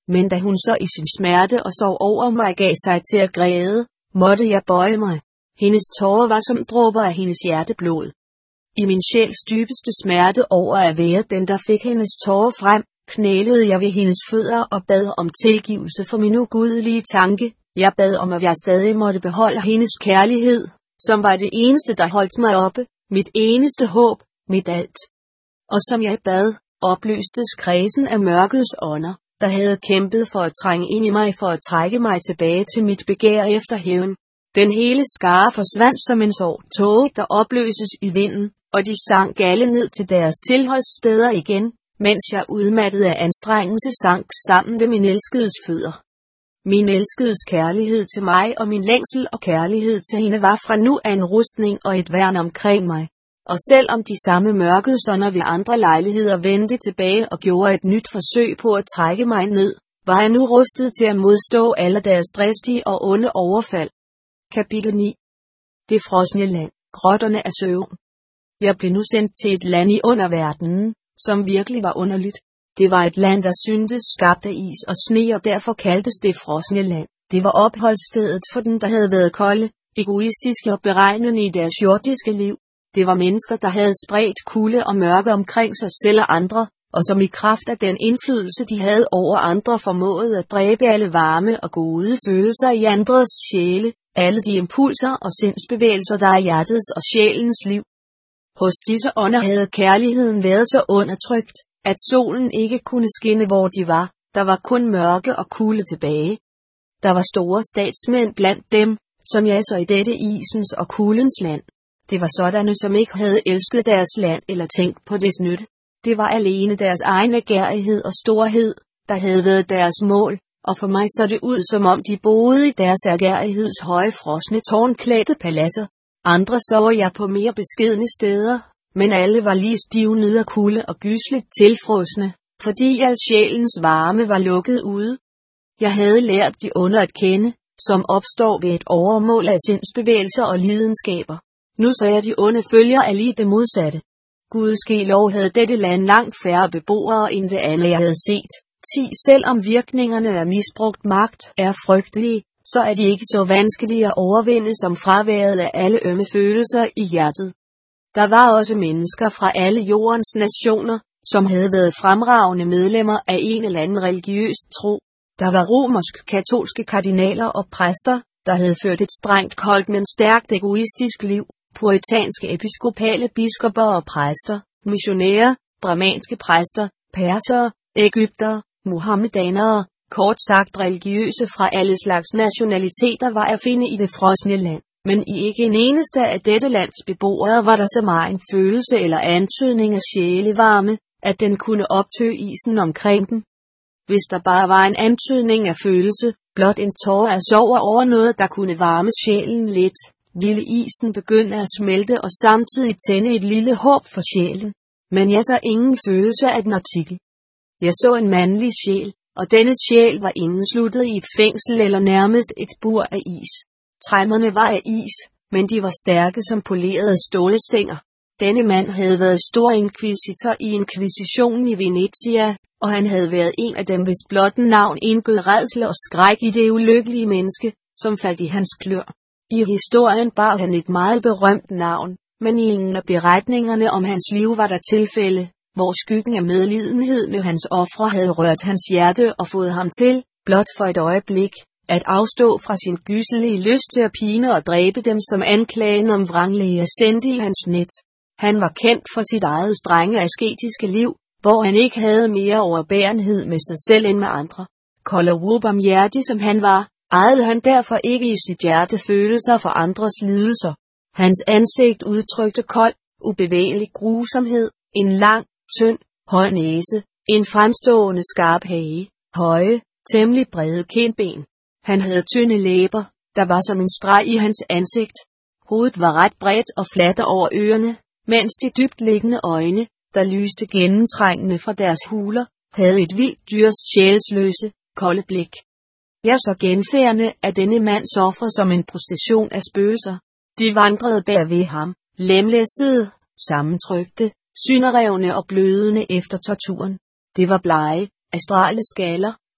Men da hun så i sin smerte og sorg over mig gav sig til at græde, måtte jeg bøje mig. Hendes tårer var som dråber af hendes hjerteblod. I min sjæls dybeste smerte over at være den, der fik hendes tårer frem, knælede jeg ved hendes fødder og bad om tilgivelse for min ugudelige tanke. Jeg bad om, at jeg stadig måtte beholde hendes kærlighed, som var det eneste, der holdt mig oppe, mit eneste håb, mit alt. Og som jeg bad, opløstes kredsen af mørkets ånder, der havde kæmpet for at trænge ind i mig for at trække mig tilbage til mit begær efter hævn. Den hele skare forsvandt som en sort tåge, der opløses i vinden, og de sank alle ned til deres tilholdssteder igen, mens jeg udmattet af anstrengelse sank sammen ved min elskedes fødder. Min elskedes kærlighed til mig og min længsel og kærlighed til hende var fra nu af en rustning og et værn omkring mig. Og selvom de samme mørkelsonder ved andre lejligheder vendte tilbage og gjorde et nyt forsøg på at trække mig ned, var jeg nu rustet til at modstå alle deres dristige og onde overfald. Kapitel 9. Det frosne land, grotterne af søvn. Jeg blev nu sendt til et land i underverdenen, som virkelig var underligt. Det var et land, der syntes skabt af is og sne, og derfor kaldtes det frosne land. Det var opholdsstedet for dem, der havde været kolde, egoistiske og beregnende i deres jordiske liv. Det var mennesker, der havde spredt kulde og mørke omkring sig selv og andre, og som i kraft af den indflydelse, de havde over andre, formåede at dræbe alle varme og gode følelser i andres sjæle, alle de impulser og sindsbevægelser, der er hjertets og sjælens liv. Hos disse ånder havde kærligheden været så undertrykt, at solen ikke kunne skinne, hvor de var. Der var kun mørke og kulde tilbage. Der var store statsmænd blandt dem, som jeg så i dette isens og kuldens land. Det var sådanne, som ikke havde elsket deres land eller tænkt på dets nytte. Det var alene deres egen agerighed og storhed, der havde været deres mål, og for mig så det ud, som om de boede i deres agerrigheds høje frosne tårnklædte paladser. Andre så jeg på mere beskedne steder, men alle var lige stivnet af kulde og gysligt tilfrosne, fordi al sjælens varme var lukket ude. Jeg havde lært de onde at kende, som opstår ved et overmål af sindsbevægelser og lidenskaber. Nu så jeg de onde følger af lige det modsatte. Gudske lov havde dette land langt færre beboere end det andet jeg havde set. Selvom virkningerne af misbrugt magt er frygtelige, så er de ikke så vanskelige at overvinde som fraværet af alle ømme følelser i hjertet. Der var også mennesker fra alle jordens nationer, som havde været fremragende medlemmer af en eller anden religiøs tro. Der var romersk-katolske kardinaler og præster, der havde ført et strengt koldt, men stærkt egoistisk liv, puritanske episkopale biskopper og præster, missionærer, brahmanske præster, persere, egyptere, muhammedanere, kort sagt religiøse fra alle slags nationaliteter var at finde i det frosne land. Men i ikke en eneste af dette lands beboere var der så meget en følelse eller antydning af sjælevarme, at den kunne optøge isen omkring den. Hvis der bare var en antydning af følelse, blot en tåre af sorg over noget, der kunne varme sjælen lidt, ville isen begynde at smelte og samtidig tænde et lille håb for sjælen. Men jeg så ingen følelse af den artikel. Jeg så en mandlig sjæl, og denne sjæl var indesluttet i et fængsel eller nærmest et bur af is. Træmmerne var af is, men de var stærke som polerede stålstænger. Denne mand havde været stor inkvisitor i inkvisitionen i Venezia, og han havde været en af dem, hvis blotte navn indgød rædsel og skræk i det ulykkelige menneske, som faldt i hans klør. I historien bar han et meget berømt navn, men i ingen af beretningerne om hans liv var der tilfælde, hvor skyggen af medlidenhed med hans ofre havde rørt hans hjerte og fået ham til, blot for et øjeblik, at afstå fra sin gysselige lyst til at pine og dræbe dem, som anklagen om vranglæge sendte i hans net. Han var kendt for sit eget strenge asketiske liv, hvor han ikke havde mere overbærenhed med sig selv end med andre. Kold og ubarmhjertig som han var, ejede han derfor ikke i sit hjerte følelser for andres lidelser. Hans ansigt udtrykte kold, ubevægelig grusomhed, en lang, tynd, høj næse, en fremstående skarp hage, høje, temmelig brede kindben. Han havde tynde læber, der var som en streg i hans ansigt. Hovedet var ret bredt og fladt over ørerne, mens de dybt liggende øjne, der lyste gennemtrængende fra deres huler, havde et vildt dyrs sjælsløse, kolde blik. Jeg så genfærdene af denne mands offer som en procession af spøgelser. De vandrede bag ved ham, lemlæstede, sammentrykte, synderevne og blødende efter torturen. Det var blege, astrale skaller,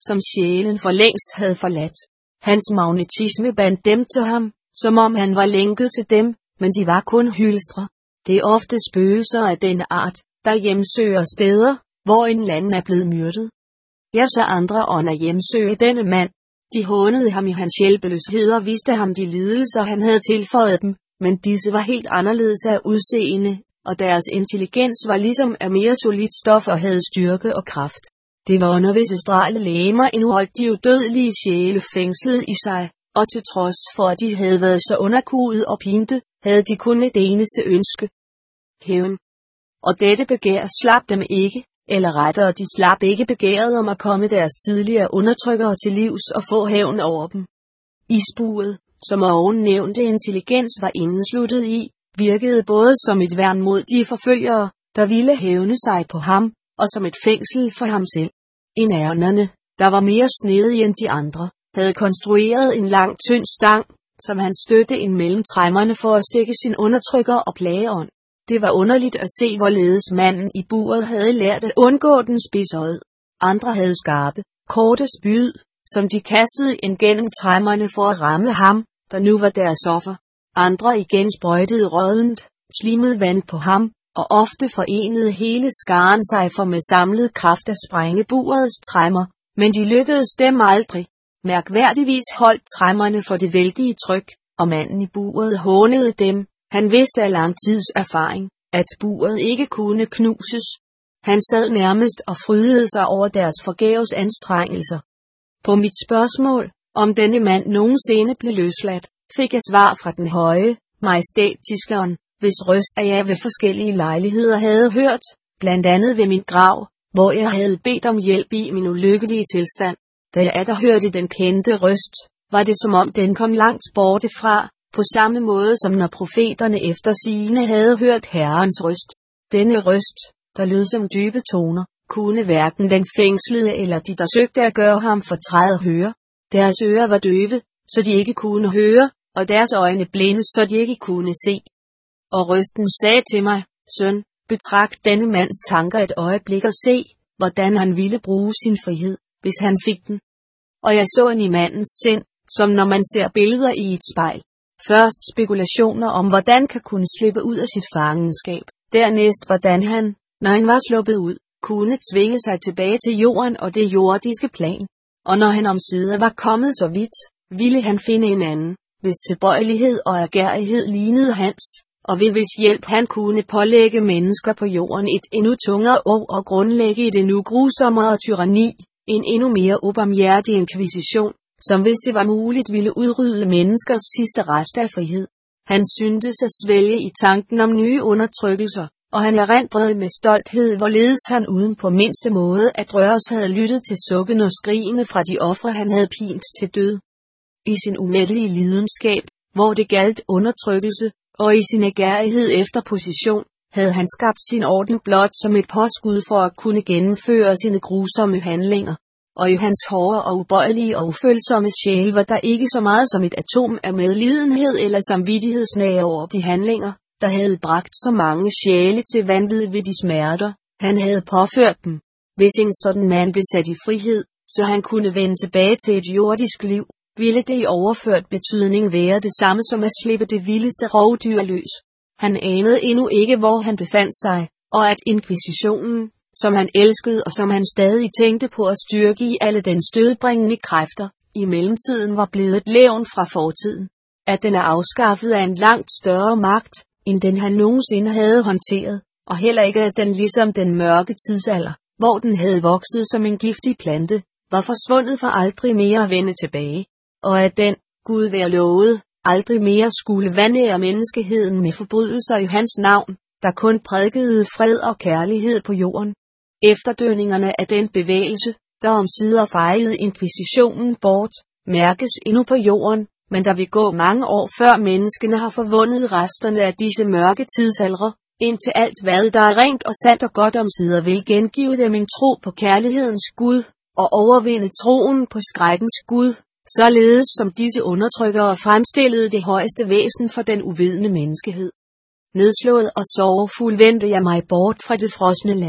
som sjælen for længst havde forladt. Hans magnetisme bandt dem til ham, som om han var lænket til dem, men de var kun hylstre. Det er ofte spøgelser af denne art, der hjemsøger steder, hvor en anden er blevet myrdet. Jeg så andre ånder hjemsøge denne mand. De hånede ham i hans hjælpeløshed og viste ham de lidelser, han havde tilføjet dem, men disse var helt anderledes af udseende, og deres intelligens var ligesom af mere solidt stof og havde styrke og kraft. Det var under visse strale legemer indeholdt de udødelige sjæle fængslet i sig, og til trods for at de havde været så underkuet og pinte, havde de kun et eneste ønske. Hævn. Og dette begær slap dem ikke, eller rettere de slap ikke begæret om at komme deres tidligere undertrykkere til livs og få hævn over dem. Isbuet, som ovennævnte intelligens var indesluttet i, virkede både som et værn mod de forfølgere, der ville hævne sig på ham, og som et fængsel for ham selv. Indærnerne, der var mere snedige end de andre, havde konstrueret en lang tynd stang, som han stødte ind mellem træmmerne for at stikke sin undertrykker og plageånd. Det var underligt at se, hvorledes manden i buret havde lært at undgå den spidsøjet. Andre havde skarpe, korte spyd, som de kastede ind gennem træmmerne for at ramme ham, der nu var deres offer. Andre igen sprøjtede råddent, slimet vand på ham, og ofte forenede hele skaren sig for med samlet kraft at sprænge burets træmmer, men de lykkedes dem aldrig. Mærkværdigvis holdt træmmerne for det vældige tryk, og manden i buret hånede dem. Han vidste af lang tids erfaring, at buret ikke kunne knuses. Han sad nærmest og frydede sig over deres forgæves anstrengelser. På mit spørgsmål, om denne mand nogensinde blev løsladt, fik jeg svar fra den høje, majestætiske ånd, hvis røst jeg ved forskellige lejligheder havde hørt, blandt andet ved min grav, hvor jeg havde bedt om hjælp i min ulykkelige tilstand. Da jeg atter hørte den kendte røst, var det som om den kom langt borte fra, på samme måde som når profeterne efter sigende havde hørt Herrens røst. Denne røst, der lød som dybe toner, kunne hverken den fængslede eller de, der søgte at gøre ham fortræd høre. Deres ører var døve, så de ikke kunne høre, og deres øjne blinde, så de ikke kunne se. Og røsten sagde til mig, søn, betragt denne mands tanker et øjeblik og se, hvordan han ville bruge sin frihed, hvis han fik den. Og jeg så ind i mandens sind, som når man ser billeder i et spejl. Først spekulationer om, hvordan kan kunne slippe ud af sit fangenskab. Dernæst, hvordan han, når han var sluppet ud, kunne tvinge sig tilbage til jorden og det jordiske plan. Og når han omsider var kommet så vidt, ville han finde en anden, hvis tilbøjelighed og ærgerrighed lignede hans, og ved hvis hjælp han kunne pålægge mennesker på jorden et endnu tungere og grundlægge et endnu grusommere tyranni, en endnu mere ubarmhjertig inkvisition, som hvis det var muligt ville udrydde menneskers sidste rest af frihed. Han syntes at svælge i tanken om nye undertrykkelser, og han erindrede med stolthed, hvorledes han uden på mindste måde at røres havde lyttet til sukken og skrigene fra de ofre, han havde pint til død. I sin umættelige lidenskab, hvor det galt undertrykkelse, og i sin ærgerrighed efter position, havde han skabt sin orden blot som et påskud for at kunne gennemføre sine grusomme handlinger. Og i hans hårde og ubøjelige og ufølsomme sjæl var der ikke så meget som et atom af medlidenhed eller samvittighedsnag over de handlinger, der havde bragt så mange sjæle til vanvid ved de smerter, han havde påført dem. Hvis en sådan mand blev sat i frihed, så han kunne vende tilbage til et jordisk liv, ville det i overført betydning være det samme som at slippe det vildeste rovdyr løs. Han anede endnu ikke, hvor han befandt sig, og at inkvisitionen, som han elskede og som han stadig tænkte på at styrke i alle dens dødbringende kræfter, i mellemtiden var blevet et levn fra fortiden. At den er afskaffet af en langt større magt, end den han nogensinde havde håndteret, og heller ikke at den ligesom den mørke tidsalder, hvor den havde vokset som en giftig plante, var forsvundet for aldrig mere at vende tilbage, og at den, Gud være lovet, aldrig mere skulle vandære menneskeheden med forbrydelser i hans navn, der kun prædikede fred og kærlighed på jorden. Efterdønningerne af den bevægelse, der omsider fejede inkvisitionen bort, mærkes endnu på jorden, men der vil gå mange år før menneskene har forvundet resterne af disse mørke tidsaldre, indtil alt hvad der er rent og sandt og godt omsider vil gengive dem en tro på kærlighedens Gud, og overvinde troen på skrækkens Gud, således som disse undertrykkere fremstillede det højeste væsen for den uvidende menneskehed. Nedslået og sorgfuld vendte jeg mig bort fra det frosne land.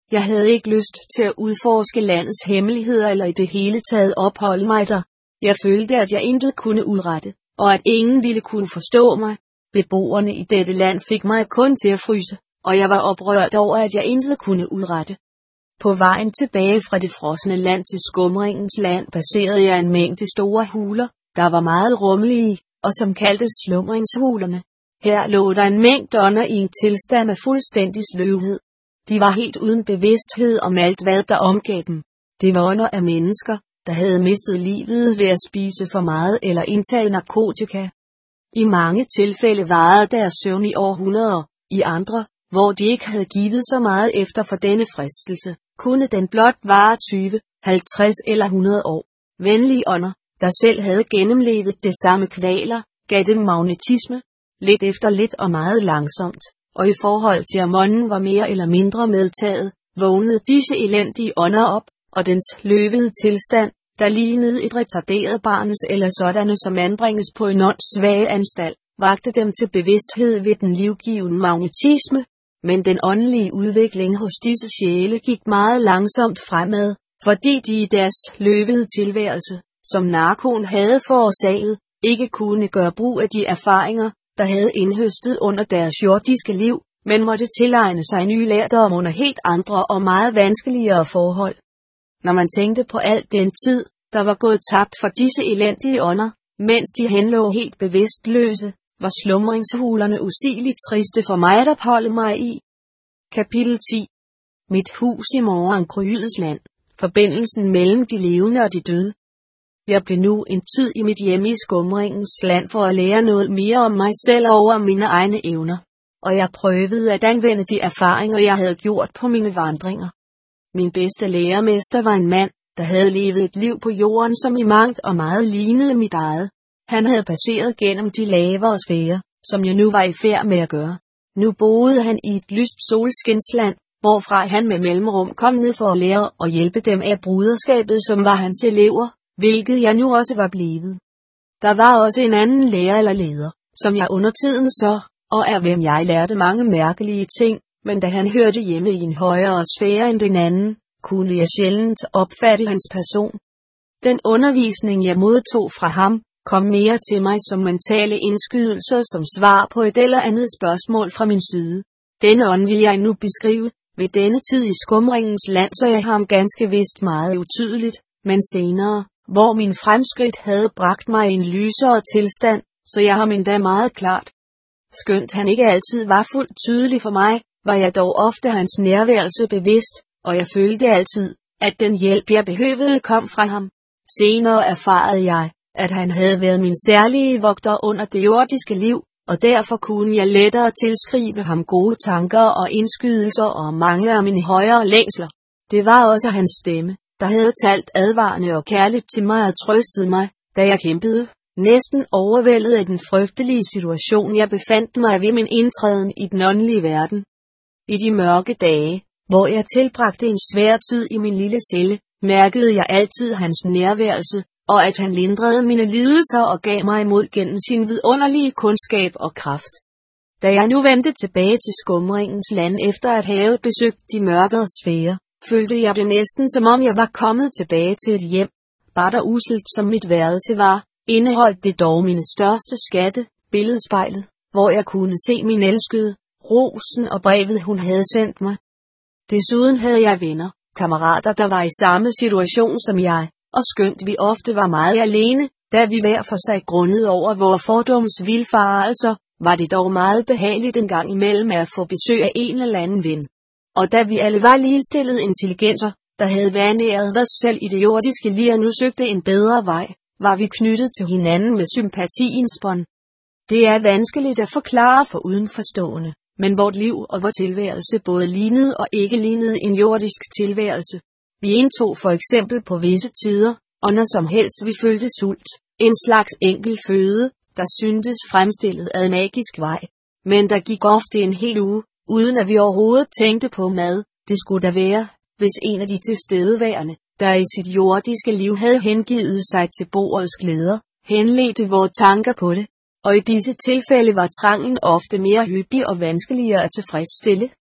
Jeg havde ikke lyst til at udforske landets hemmeligheder eller i det hele taget opholde mig der. Jeg følte, at jeg intet kunne udrette, og at ingen ville kunne forstå mig. Beboerne i dette land fik mig kun til at fryse, og jeg var oprørt over, at jeg intet kunne udrette. På vejen tilbage fra det frosne land til skumringens land passerede jeg en mængde store huler, der var meget rummelige, og som kaldtes slumringshulerne. Her lå der en mængde ånder i en tilstand af fuldstændig sløvhed. De var helt uden bevidsthed om alt, hvad der omgav dem. Det var ånder af mennesker, der havde mistet livet ved at spise for meget eller indtage narkotika. I mange tilfælde varede deres søvn i århundreder, i andre, hvor de ikke havde givet så meget efter for denne fristelse, kunne den blot vare 20, 50 eller 100 år. Venlige ånder, der selv havde gennemlevet det samme kvaler, gav dem magnetisme, lidt efter lidt og meget langsomt, og i forhold til om ånden var mere eller mindre medtaget, vågnede disse elendige ånder op, og dens løvede tilstand, der lignede et retarderet barns eller sådanne som anbringes på en åndssvag anstalt, vagte dem til bevidsthed ved den livgivende magnetisme. Men den åndelige udvikling hos disse sjæle gik meget langsomt fremad, fordi de i deres løvede tilværelse, som narkoen havde forårsaget, ikke kunne gøre brug af de erfaringer, der havde indhøstet under deres jordiske liv, men måtte tilegne sig ny lærdom under helt andre og meget vanskeligere forhold. Når man tænkte på alt den tid, der var gået tabt for disse elendige ånder, mens de henlå helt bevidstløse, var slumringshulerne usigeligt triste for mig at opholde mig i. Kapitel 10. Mit hus i Morgengrydets land. Forbindelsen mellem de levende og de døde. Jeg blev nu en tid i mit hjemme i Skumringens land for at lære noget mere om mig selv og over mine egne evner. Og jeg prøvede at anvende de erfaringer, jeg havde gjort på mine vandringer. Min bedste lærermester var en mand, der havde levet et liv på jorden, som i mangt og meget lignede mit eget. Han havde passeret gennem de lavere sfærer, som jeg nu var i færd med at gøre. Nu boede han i et lyst solskinsland, hvorfra han med mellemrum kom ned for at lære og hjælpe dem af bruderskabet, som var hans elever, hvilket jeg nu også var blevet. Der var også en anden lærer eller leder, som jeg undertiden så, og af hvem jeg lærte mange mærkelige ting, men da han hørte hjemme i en højere sfære end den anden, kunne jeg sjældent opfatte hans person. Den undervisning jeg modtog fra ham, kom mere til mig som mentale indskydelser som svar på et eller andet spørgsmål fra min side. Denne ånd vil jeg nu beskrive, ved denne tid i Skumringens land, så jeg ham ganske vist meget utydeligt, men senere, hvor min fremskridt havde bragt mig i en lysere tilstand, så jeg ham endda meget klart. Skønt han ikke altid var fuldt tydelig for mig, var jeg dog ofte hans nærværelse bevidst, og jeg følte altid, at den hjælp jeg behøvede kom fra ham. Senere erfarede jeg, at han havde været min særlige vogter under det jordiske liv, og derfor kunne jeg lettere tilskrive ham gode tanker og indskydelser og mange af mine højere længsler. Det var også hans stemme, der havde talt advarende og kærligt til mig og trøstet mig, da jeg kæmpede, næsten overvældet af den frygtelige situation jeg befandt mig ved min indtræden i den åndelige verden. I de mørke dage, hvor jeg tilbragte en svær tid i min lille celle, mærkede jeg altid hans nærværelse, og at han lindrede mine lidelser og gav mig imod gennem sin vidunderlige kundskab og kraft. Da jeg nu vendte tilbage til Skumringens land efter at have besøgt de mørkere sfærer, følte jeg det næsten som om jeg var kommet tilbage til et hjem. Bare der uselt som mit værelse var, indeholdt det dog mine største skatte, billedspejlet, hvor jeg kunne se min elskede, rosen og brevet hun havde sendt mig. Desuden havde jeg venner, kammerater der var i samme situation som jeg, og skønt vi ofte var meget alene, da vi hver for sig grundede over vores fordums vildfarelser, var det dog meget behageligt en gang imellem at få besøg af en eller anden ven. Og da vi alle var ligestillede intelligenser, der havde vanæret os selv i det jordiske liv og nu søgte en bedre vej, var vi knyttet til hinanden med sympatiens bånd. Det er vanskeligt at forklare for udenforstående, men vort liv og vor tilværelse både lignede og ikke lignede en jordisk tilværelse. Vi indtog for eksempel på visse tider, og når som helst vi følte sult, en slags enkel føde, der syntes fremstillet ad magisk vej. Men der gik ofte en hel uge, uden at vi overhovedet tænkte på mad. Det skulle da være, hvis en af de tilstedeværende, der i sit jordiske liv havde hengivet sig til bordets glæder, henledte vores tanker på det. Og i disse tilfælde var trangen ofte mere hyppig og vanskeligere at tilfredsstille.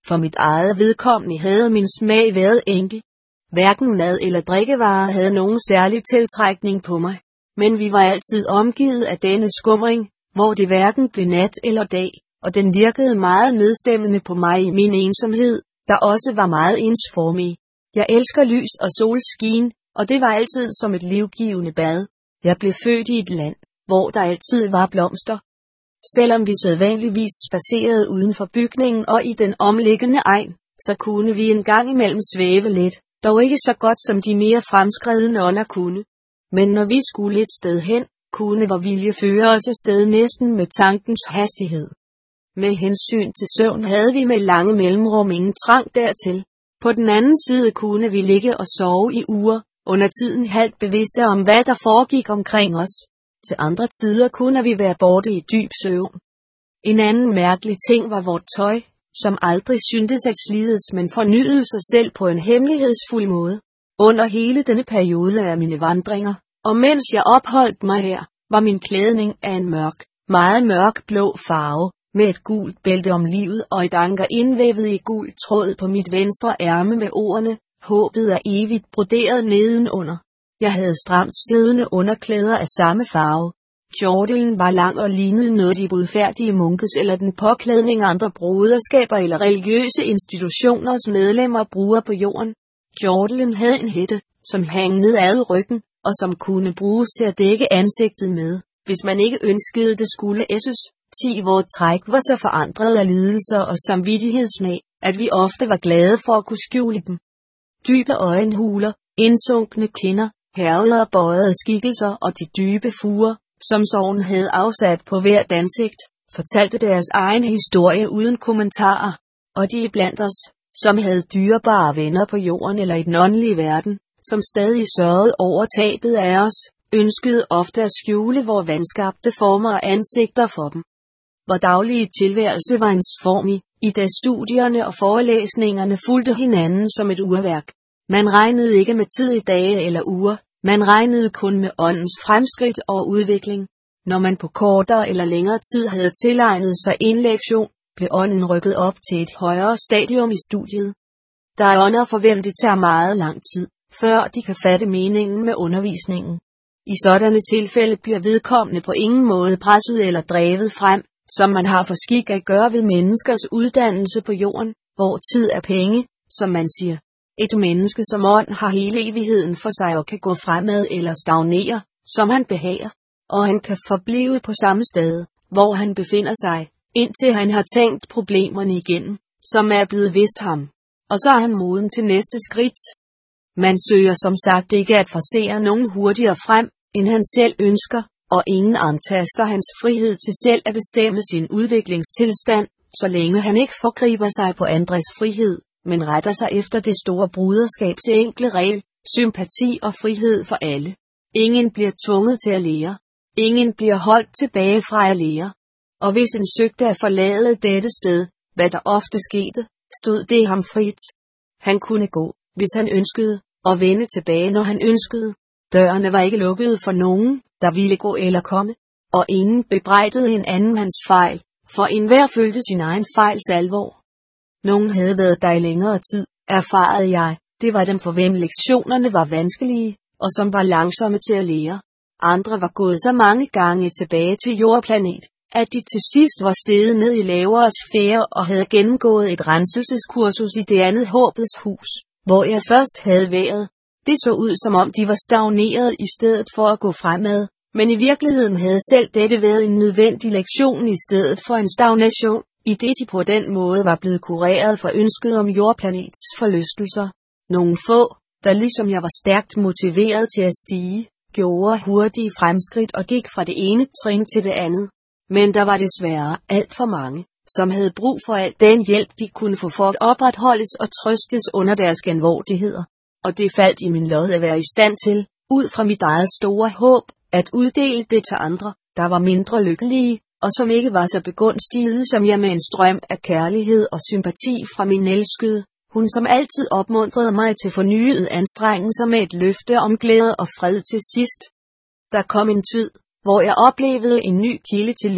For mit eget vedkommende havde min smag været enkel. Hverken mad eller drikkevarer havde nogen særlig tiltrækning på mig. Men vi var altid omgivet af denne skumring, hvor det hverken blev nat eller dag, og den virkede meget nedstemmende på mig i min ensomhed, der også var meget ensformig. Jeg elsker lys og solskin, og det var altid som et livgivende bad. Jeg blev født i et land, hvor der altid var blomster. Selvom vi sædvanligvis spacerede uden for bygningen og i den omliggende egn, så kunne vi en gang imellem svæve lidt, dog ikke så godt som de mere fremskredne ånder kunne. Men når vi skulle et sted hen, kunne vor vilje føre os afsted næsten med tankens hastighed. Med hensyn til søvn havde vi med lange mellemrum ingen trang dertil. På den anden side kunne vi ligge og sove i uger, under tiden halvt bevidste om hvad der foregik omkring os. Til andre tider kunne vi være borte i dyb søvn. En anden mærkelig ting var vort tøj, som aldrig syntes at slides, men fornyede sig selv på en hemmelighedsfuld måde. Under hele denne periode af mine vandringer, og mens jeg opholdt mig her, var min klædning af en meget mørk blå farve, med et gult bælte om livet og et anker indvævet i gul tråd på mit venstre ærme med ordene, håbet er evigt broderet nedenunder. Jeg havde stramt siddende underklæder af samme farve. Kjortelen var lang og lignede noget de budfærdige munkes eller den påklædning andre broderskaber eller religiøse institutioners medlemmer bruger på jorden. Kjortelen havde en hætte, som hang ned ad ryggen, og som kunne bruges til at dække ansigtet med, hvis man ikke ønskede det skulle æsses. 10 Vort træk var så forandret af lidelser og samvittighedssmag, at vi ofte var glade for at kunne skjule dem. Dybe øjenhuler, indsunkne kinder, hærgede og bøjede skikkelser og de dybe fuger, som sorgen havde afsat på hvert ansigt, fortalte deres egen historie uden kommentarer. Og de blandt os, som havde dyrebare venner på jorden eller i den åndelige verden, som stadig sørgede over tabet af os, ønskede ofte at skjule vores vanskabte former og ansigter for dem. Vor daglige tilværelse var ensformig, i da studierne og forelæsningerne fulgte hinanden som et urværk. Man regnede ikke med tid i dage eller uger, man regnede kun med åndens fremskridt og udvikling. Når man på kortere eller længere tid havde tilegnet sig en lektion, blev ånden rykket op til et højere stadium i studiet. Der er ånder for hvem det tager meget lang tid, før de kan fatte meningen med undervisningen. I sådanne tilfælde bliver vedkommende på ingen måde presset eller drevet frem, som man har for skik at gøre ved menneskers uddannelse på jorden, hvor tid er penge, som man siger. Et menneske som ånd har hele evigheden for sig og kan gå fremad eller stagnere, som han behager, og han kan forblive på samme sted, hvor han befinder sig, indtil han har tænkt problemerne igennem, som er blevet vist ham. Og så er han moden til næste skridt. Man søger som sagt ikke at forsere nogen hurtigere frem, end han selv ønsker, og ingen antaster hans frihed til selv at bestemme sin udviklingstilstand, så længe han ikke forgriber sig på andres frihed, men retter sig efter det store bruderskabs enkle regel, sympati og frihed for alle. Ingen bliver tvunget til at lære. Ingen bliver holdt tilbage fra at lære. Og hvis en søgte at forlade dette sted, hvad der ofte skete, stod det ham frit. Han kunne gå, hvis han ønskede, og vende tilbage, når han ønskede. Dørene var ikke lukkede for nogen, der ville gå eller komme, og ingen bebrejdede en anden hans fejl, for enhver følte sin egen fejls alvor. Nogen havde været der i længere tid, erfarede jeg, det var dem for hvem lektionerne var vanskelige, og som var langsomme til at lære. Andre var gået så mange gange tilbage til jordplanet, at de til sidst var steget ned i lavere sfære og havde gennemgået et renselseskursus i det andet håbets hus, hvor jeg først havde været. Det så ud som om de var stagneret i stedet for at gå fremad, men i virkeligheden havde selv dette været en nødvendig lektion i stedet for en stagnation, i det de på den måde var blevet kureret for ønsket om jordplanets forlystelser. Nogle få, der ligesom jeg var stærkt motiveret til at stige, gjorde hurtige fremskridt og gik fra det ene trin til det andet. Men der var desværre alt for mange, som havde brug for al den hjælp de kunne få for at opretholdes og trøstes under deres genvordigheder. Og det faldt i min lod at være i stand til, ud fra mit eget store håb, at uddele det til andre, der var mindre lykkelige, og som ikke var så begunstigede som jeg med en strøm af kærlighed og sympati fra min elskede, hun som altid opmuntrede mig til fornyede anstrengelser med et løfte om glæde og fred til sidst. Der kom en tid, hvor jeg oplevede en ny kilde til lykke,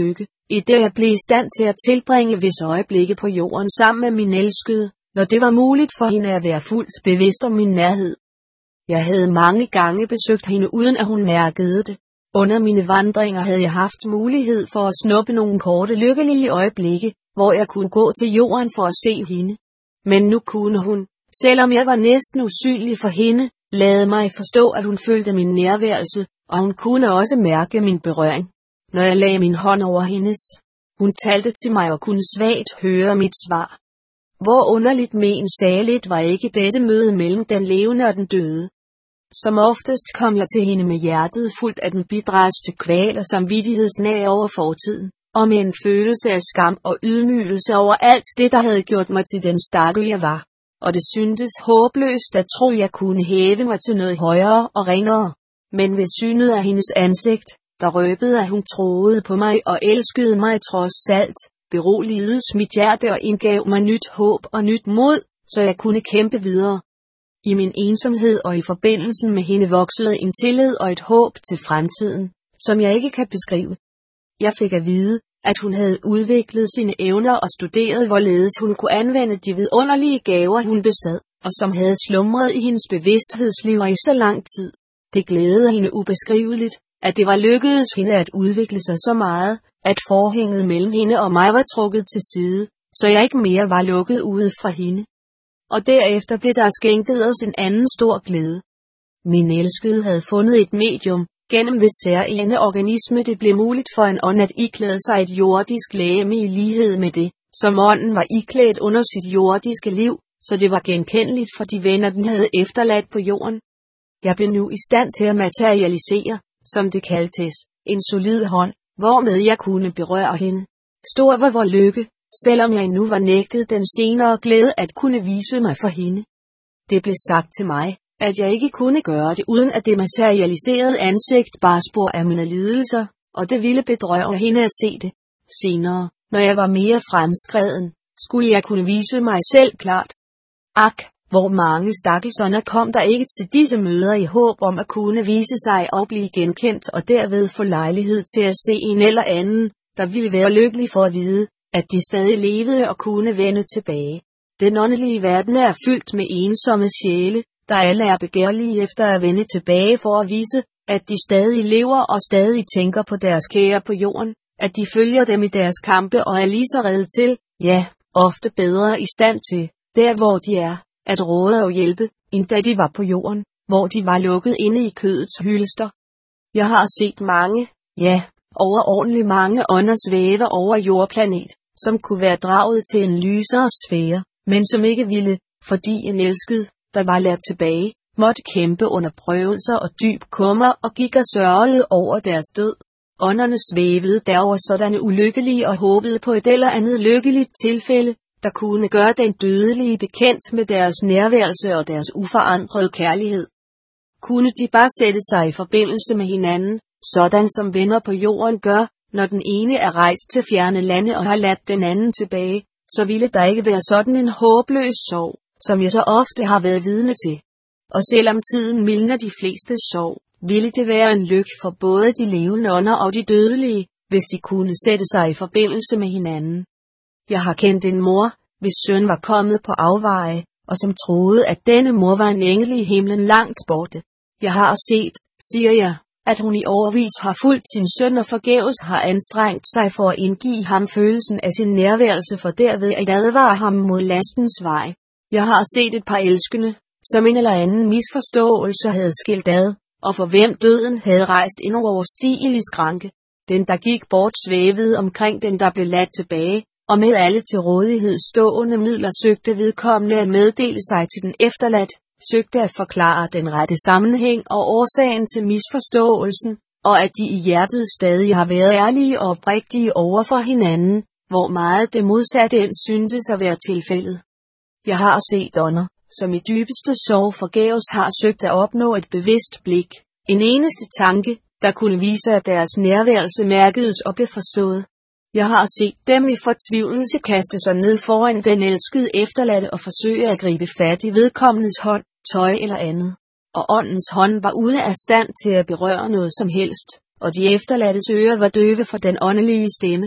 i det jeg blev i stand til at tilbringe visse øjeblikke på jorden sammen med min elskede, når det var muligt for hende at være fuldt bevidst om min nærhed. Jeg havde mange gange besøgt hende uden at hun mærkede det. Under mine vandringer havde jeg haft mulighed for at snuppe nogle korte lykkelige øjeblikke, hvor jeg kunne gå til jorden for at se hende. Men nu kunne hun, selvom jeg var næsten usynlig for hende, lade mig forstå at hun følte min nærværelse, og hun kunne også mærke min berøring. Når jeg lagde min hånd over hendes, hun talte til mig og kunne svagt høre mit svar. Hvor underligt men saligt var ikke dette møde mellem den levende og den døde. Som oftest kom jeg til hende med hjertet fuldt af den bidragste kval og samvittighedsnag over fortiden, og med en følelse af skam og ydmygelse over alt det, der havde gjort mig til den stakkel jeg var. Og det syntes håbløst at tro, jeg kunne hæve mig til noget højere og ringere. Men ved synet af hendes ansigt, der røbede, at hun troede på mig og elskede mig trods alt, beroligedes mit hjerte og indgav mig nyt håb og nyt mod, så jeg kunne kæmpe videre. I min ensomhed og i forbindelsen med hende voksede en tillid og et håb til fremtiden, som jeg ikke kan beskrive. Jeg fik at vide, at hun havde udviklet sine evner og studeret, hvorledes hun kunne anvende de vidunderlige gaver, hun besad, og som havde slumret i hendes bevidsthedsliv i så lang tid. Det glædede hende ubeskriveligt, at det var lykkedes hende at udvikle sig så meget, at forhænget mellem hende og mig var trukket til side, så jeg ikke mere var lukket ude fra hende. Og derefter blev der skænket os en anden stor glæde. Min elskede havde fundet et medium, gennem hvis særlige organisme det blev muligt for en ånd at iklæde sig et jordisk legeme i lighed med det, som ånden var iklædt under sit jordiske liv, så det var genkendeligt for de venner den havde efterladt på jorden. Jeg blev nu i stand til at materialisere, som det kaldtes, en solid hånd, hvormed jeg kunne berøre hende. Stor var vor lykke, selvom jeg nu var nægtet den senere glæde at kunne vise mig for hende. Det blev sagt til mig, at jeg ikke kunne gøre det uden at det materialiserede ansigt bar spor af mine lidelser, og det ville bedrøve hende at se det. Senere, når jeg var mere fremskreden, skulle jeg kunne vise mig selv klart. Ak, hvor mange stakkelserne kom der ikke til disse møder i håb om at kunne vise sig og blive genkendt og derved få lejlighed til at se en eller anden, der ville være lykkelig for at vide, at de stadig levede og kunne vende tilbage. Den åndelige verden er fyldt med ensomme sjæle, der alle er begærlige efter at vende tilbage for at vise, at de stadig lever og stadig tænker på deres kære på jorden, at de følger dem i deres kampe og er lige så redde til, ja, ofte bedre i stand til, der hvor de er, at råde og hjælpe, end da de var på jorden, hvor de var lukket inde i kødets hylster. Jeg har set mange, ja, overordentligt mange ånder svæve over jordplanet, som kunne være draget til en lysere sfære, men som ikke ville, fordi en elsket, der var ladt tilbage, måtte kæmpe under prøvelser og dyb kummer og gik og sørgede over deres død. Ånderne svævede derover sådanne ulykkelige og håbede på et eller andet lykkeligt tilfælde, der kunne gøre den dødelige bekendt med deres nærværelse og deres uforandrede kærlighed. Kunne de bare sætte sig i forbindelse med hinanden, sådan som venner på jorden gør, når den ene er rejst til fjerne lande og har ladt den anden tilbage, så ville der ikke være sådan en håbløs sorg, som jeg så ofte har været vidne til. Og selvom tiden mildner de fleste sorg, ville det være en lykke for både de levende ånder og de dødelige, hvis de kunne sætte sig i forbindelse med hinanden. Jeg har kendt en mor, hvis søn var kommet på afveje, og som troede, at denne mor var en engel i himlen langt borte. Jeg har set, siger jeg, at hun i årevis har fulgt sin søn og forgæves har anstrengt sig for at indgive ham følelsen af sin nærværelse for derved at advare ham mod lastens vej. Jeg har set et par elskende, som en eller anden misforståelse havde skilt ad, og for hvem døden havde rejst ind over stigelig skranke. Den der gik bort svævede omkring den der blev ladt tilbage, og med alle til rådighed stående midler søgte vedkommende at meddele sig til den efterladt, søgte at forklare den rette sammenhæng og årsagen til misforståelsen, og at de i hjertet stadig har været ærlige og oprigtige over for hinanden, hvor meget det modsatte end syntes at være tilfældet. Jeg har set ånder, som i dybeste sorg forgæves har søgt at opnå et bevidst blik, en eneste tanke, der kunne vise at deres nærværelse mærkedes og blev forstået. Jeg har set dem i fortvivlelse kaste sig ned foran den elskede efterladte og forsøge at gribe fat i vedkommendes hånd, tøj eller andet. Og åndens hånd var ude af stand til at berøre noget som helst, og de efterladtes ører var døve for den åndelige stemme.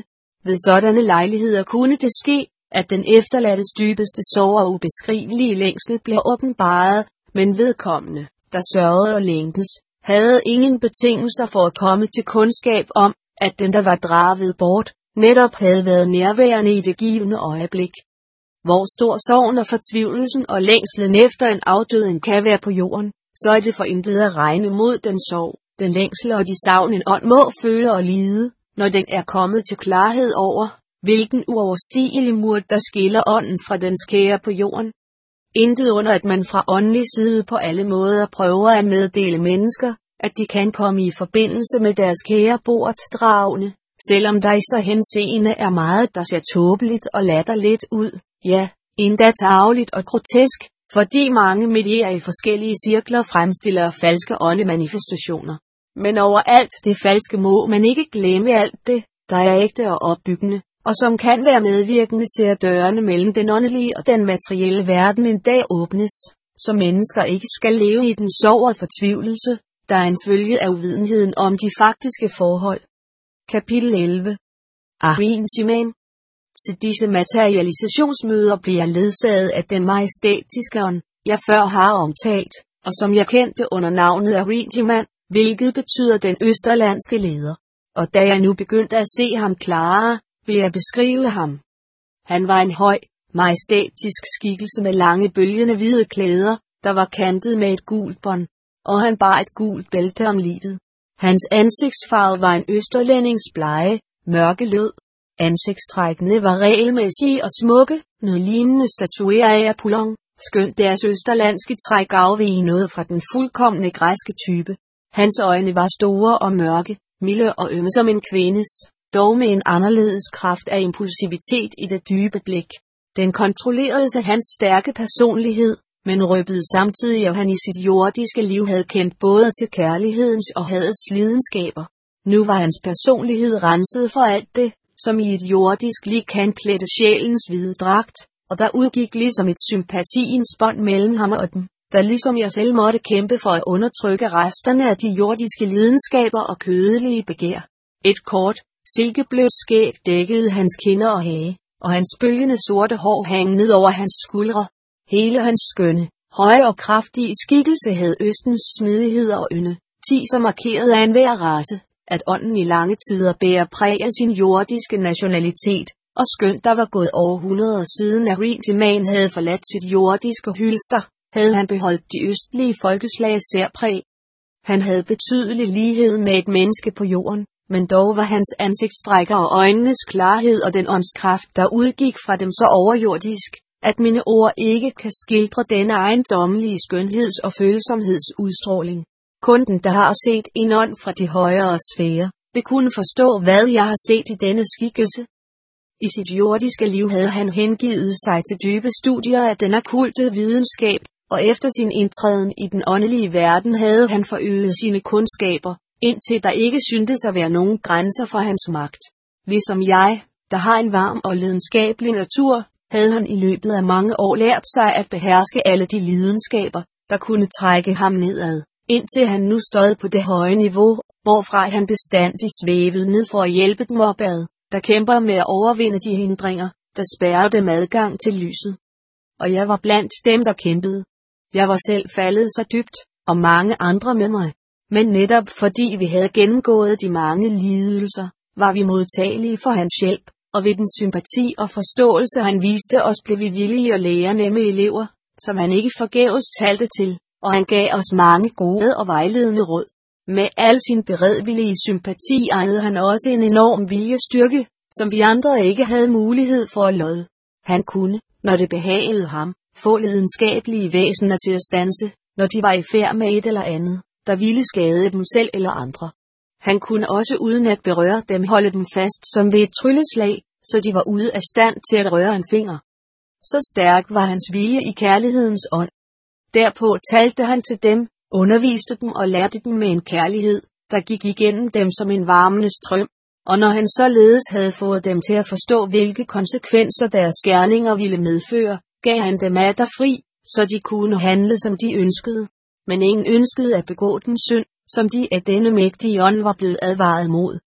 Ved sådanne lejligheder kunne det ske, at den efterladtes dybeste sorg og ubeskrivelige længsel blev åbenbaret, men vedkommende, der sørgede og længtes, havde ingen betingelser for at komme til kundskab om, at den der var draget bort, netop havde været nærværende i det givne øjeblik. Hvor stor sorgen og fortvivlelsen og længslen efter en afdøden kan være på jorden, så er det for intet at regne mod den sorg, den længsel og de savn en ånd må føle og lide, når den er kommet til klarhed over, hvilken uoverstigelig mur der skiller ånden fra dens kære på jorden. Intet under at man fra åndelig side på alle måder prøver at meddele mennesker, at de kan komme i forbindelse med deres kære bortdragende, selvom der i så henseende er meget, der ser tåbeligt og latterligt ud, ja, endda tarveligt og grotesk, fordi mange medier i forskellige cirkler fremstiller falske åndemanifestationer. Men overalt det falske må man ikke glemme alt det, der er ægte og opbyggende, og som kan være medvirkende til at dørene mellem den åndelige og den materielle verden en dag åbnes, så mennesker ikke skal leve i den sorg og fortvivlelse, der er en følge af uvidenheden om de faktiske forhold. Kapitel 11. Arintiman. Til disse materialisationsmøder bliver jeg ledsaget af den majestætiske ånd, jeg før har omtalt, og som jeg kendte under navnet Arintiman, hvilket betyder den østerlandske leder. Og da jeg nu begyndte at se ham klarere, vil jeg beskrive ham. Han var en høj, majestætisk skikkelse med lange bølgende hvide klæder, der var kantet med et gult bånd, og han bar et gult bælte om livet. Hans ansigtsfarve var en østerlændings blege, mørkelød. Ansigtstrækkene var regelmæssige og smukke, noget lignende statuer af Apollon, skønt deres østerlandske træk afveg noget fra den fuldkomne græske type. Hans øjne var store og mørke, milde og ømme som en kvindes, dog med en anderledes kraft af impulsivitet i det dybe blik. Den kontrollerede sig hans stærke personlighed, men røbede samtidig, at han i sit jordiske liv havde kendt både til kærlighedens og hadets lidenskaber. Nu var hans personlighed renset for alt det, som i et jordisk lig kan pletте sjælens hvide dragt, og der udgik ligesom et sympatiens bånd mellem ham og dem, der ligesom jeg selv måtte kæmpe for at undertrykke resterne af de jordiske lidenskaber og kødelige begær. Et kort, silkeblødt skæg dækkede hans kinder og hage, og hans bølgende sorte hår hang ned over hans skuldre. Hele hans skønne, høje og kraftige skikkelse havde østens smidighed og ynde, så markeret af enhver race, at ånden i lange tider bærer præg af sin jordiske nationalitet, og skønt der var gået århundreder siden Arintiman havde forladt sit jordiske hylster, havde han beholdt de østlige folkeslags særpræg. Han havde betydelig lighed med et menneske på jorden, men dog var hans ansigtstrækker og øjnenes klarhed og den åndskraft, der udgik fra dem så overjordisk, at mine ord ikke kan skildre denne ejendommelige skønheds- og følsomhedsudstråling. Kun den, der har set en ånd fra de højere sfære, vil kunne forstå, hvad jeg har set i denne skikkelse. I sit jordiske liv havde han hengivet sig til dybe studier af den okkulte videnskab, og efter sin indtræden i den åndelige verden havde han forøget sine kundskaber, indtil der ikke syntes at være nogen grænser for hans magt. Ligesom jeg, der har en varm og lidenskabelig natur, havde han i løbet af mange år lært sig at beherske alle de lidenskaber, der kunne trække ham nedad, indtil han nu stod på det høje niveau, hvorfra han bestandig svævede ned for at hjælpe dem opad, der kæmper med at overvinde de hindringer, der spærrer dem adgang til lyset. Og jeg var blandt dem, der kæmpede. Jeg var selv faldet så dybt, og mange andre med mig. Men netop fordi vi havde gennemgået de mange lidelser, var vi modtagelige for hans hjælp, og ved den sympati og forståelse han viste os, blev vi villige at lære nemme elever, som han ikke forgæves talte til, og han gav os mange gode og vejledende råd. Med al sin beredvillige sympati ejede han også en enorm viljestyrke, som vi andre ikke havde mulighed for at lodde. Han kunne, når det behagede ham, få lidenskabelige væsener til at standse, når de var i færd med et eller andet, der ville skade dem selv eller andre. Han kunne også uden at berøre dem holde dem fast som ved et trylleslag, så de var ude af stand til at røre en finger. Så stærk var hans vilje i kærlighedens ånd. Derpå talte han til dem, underviste dem og lærte dem med en kærlighed, der gik igennem dem som en varmende strøm, og når han således havde fået dem til at forstå, hvilke konsekvenser deres gerninger ville medføre, gav han dem atter fri, så de kunne handle som de ønskede. Men ingen ønskede at begå den synd, som de af denne mægtige ånd var blevet advaret mod.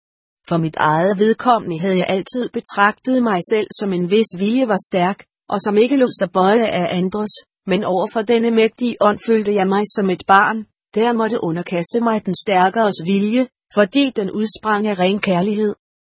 For mit eget vedkommende havde jeg altid betragtet mig selv som en hvis vilje var stærk, og som ikke lod sig bøje af andres, men overfor denne mægtige ånd følte jeg mig som et barn, der måtte underkaste mig den stærkeres vilje, fordi den udsprang af ren kærlighed.